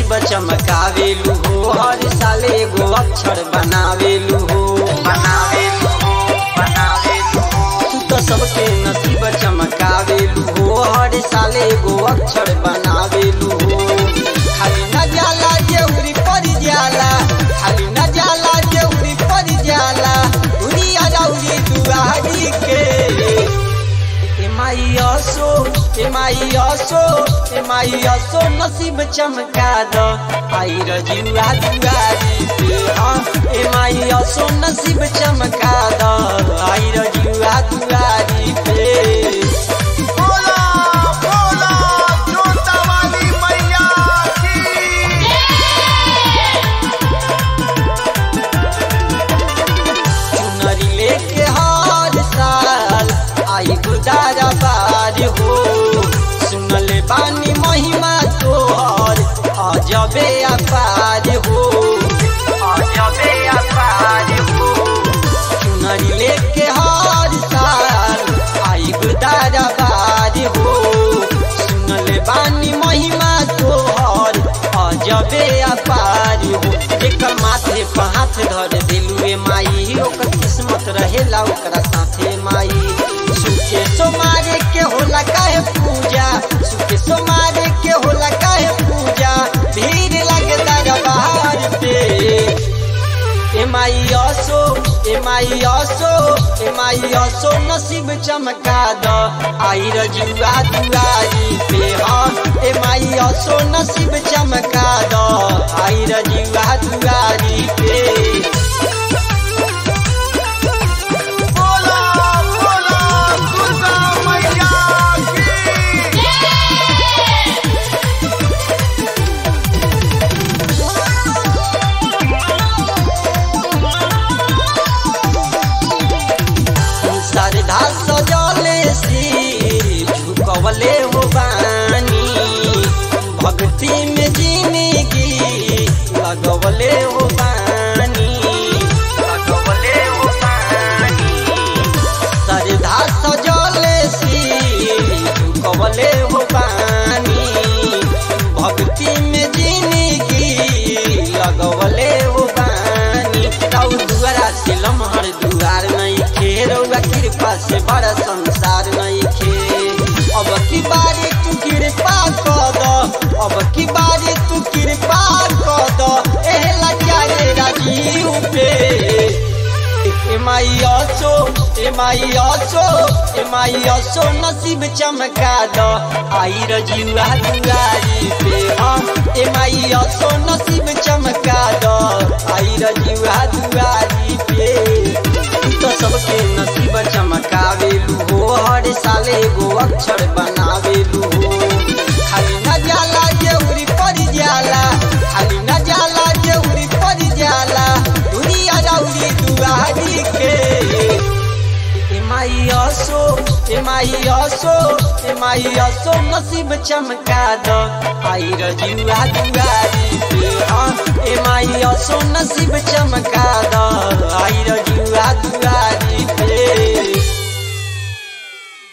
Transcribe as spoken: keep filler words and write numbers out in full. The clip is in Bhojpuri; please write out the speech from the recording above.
नसीब चमकावेलू हो, हर साल एगो अक्षर बनावेलू हो बनावेलू हो बनावेलू हो। तू तो सबके नसीब चमकावेलू हो, हर साल एगो अक्षर बनावेलू हो। खाली न जाला जेउरी पड़ जाला, खाली न जाला जेउरी पड़ जाला, दुनिया रौरी दुआरी के। माई असो ए माई असो ए माई असो नसीब चमका दो, आई रजुआ दुआरी पे। हाँ ए माई असो नसीब चमका दो, आई रजुआ दुआरी पे। बोला बोला जोता वाली मैया की। चुनरी लेके हर साल आई गुदारा बार हो, सुनले बानी महिमा तोहर अजबे अपार हो अजबे अपार हो। चुनरी लेके हर साल आई गुदारा बार हो, सुनले बानी महिमा तोहर अजबे अपार हो। एकर माथे पर हाथ धर दिलुए माई, ओकर किस्मत रहेला ओकरा साथे माई। सुखे सोमारे के होला काहे पूजा, सुखे सोमारे के होला काहे पूजा, भीड़ लगे दरबार पे। ए माई असो ए माई असो ए माई असो नसीब चमका दो, आई रजुआ दुआरी पे। हाँ ए माई असो नसीब चमका दो, आई रजुआ दुआरी पे। बोला बोला दुर्गा मैया की। श्रद्धा सजले सी झुकवले हो बानी, भक्ति में जिंदगी लगवले हो बानी लगवले हो बानी। श्रद्धा सजले सी झुकवले हो बानी, भक्ति में जिंदगी लगवले हो बानी। रौ दुआरा से लम्हर दुआर नहीं खे, रौआ कृपा से बड़ा संसार नहीं खे। अब की बारी तू कृपा कर दो, अब की बारी तू कृपा कर दो, एहला जाए राजीव पे। ए माई असो ए माई असो ए माई असो नसीब चमका दो, आई रजुआ दुआरी पे। हाँ ए माई असो नसीब चमका दो, आई रजुआ दुआरी पे। तू तो सबके नसीब चमकावेलू हो, हर साल एगो अक्षर बनावेलू हो। खाली न जाला जेउरी पड़ जाला, खाली न जाला जेउरी पड़ जाला, दुनिया रौरी दुआरी के। ए माई असो ए माई असो ए माई असो नसीब चमका दो, आई रजुआ दुआरी पे। हाँ ए माई असो नसीब चमका दो, आई रजुआ दुआरी पे।